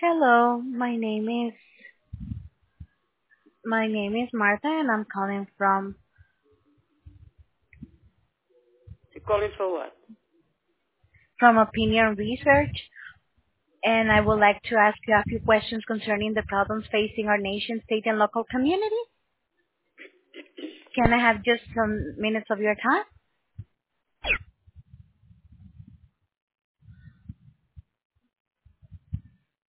Hello, my name is Martha and I'm calling You're calling for what? from Opinion Research, and I would like to ask you a few questions concerning the problems facing our nation, state, and local community. Can I have just some minutes of your time?